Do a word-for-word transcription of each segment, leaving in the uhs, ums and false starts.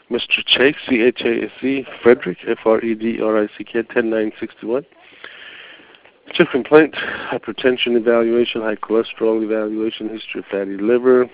Mister Chase, C H A S E, Frederick, F R E D R I C K, ten nine sixty-one. Chief complaint, hypertension evaluation, high cholesterol evaluation, history of fatty liver,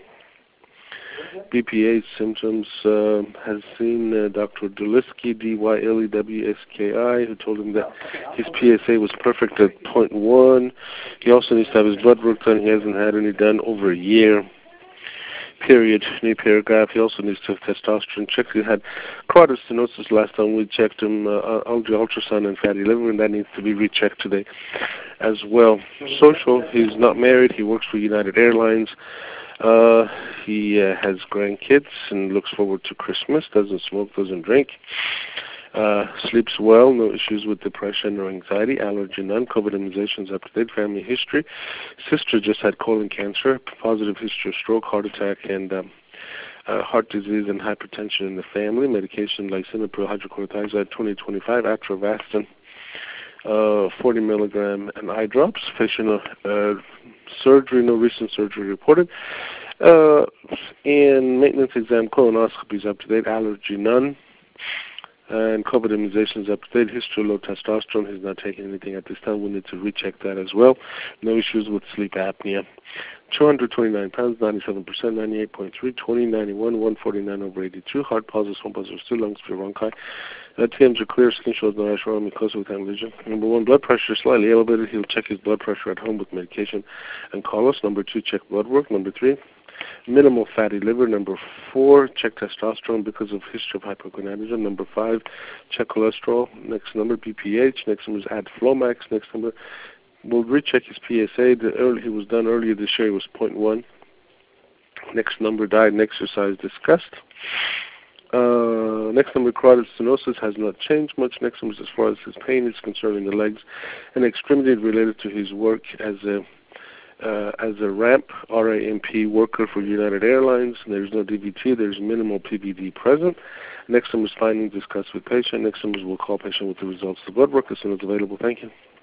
B P H symptoms, uh, has seen uh, Doctor Dulesky, D Y L E W S K I, who told him that his P S A was perfect at point one. He also needs to have his blood work done. He hasn't had any done over a year. Period. New paragraph. He also needs to have testosterone checked. He had carotid stenosis last time we checked him, uh, ultrasound and fatty liver, and that needs to be rechecked today as well. Social. He's not married. He works for United Airlines. Uh, he uh, has grandkids and looks forward to Christmas. Doesn't smoke, doesn't drink. Uh, sleeps well, no issues with depression or anxiety, allergy none, COVID immunizations up to date, family history. Sister just had colon cancer, positive history of stroke, heart attack, and um, uh, heart disease and hypertension in the family. Medication, lisinopril, hydrochlorothiazide, twenty twenty-five, atrovastin, uh, forty milligram, and eye drops. Patient uh, surgery, no recent surgery reported. Uh, and maintenance exam, colonoscopies up to date, allergy none. And COVID immunizations up to date. History low testosterone. He's not taking anything at this time. We need to recheck that as well. No issues with sleep apnea. two hundred twenty-nine pounds, ninety-seven percent, ninety-eight point three, twenty, ninety-one, one forty-nine over eighty-two. Heart pauses, home pauses, two lungs, three bronchi. Uh, T Ms are clear. Skin shows no rash around mucosa with vision. Number one, blood pressure slightly elevated. He'll check his blood pressure at home with medication and call us. Number two, check blood work. Number three, minimal fatty liver. Number four, check testosterone because of history of hypogonadism. Number five, check cholesterol. Next number, B P H. Next number is add Flomax. Next number, we'll recheck his P S A. The early, he was done earlier this year. It was point one. Next number, diet and exercise discussed. Uh, next number, carotid stenosis has not changed much. Next number, as far as his pain is concerned in the legs and extremity related to his work as a Uh, as a ramp, R A M P worker for United Airlines. There's no D V T. There's minimal P V D present. Next number is findings discussed with patient. Next number is we'll call patient with the results of the blood work as soon as available. Thank you.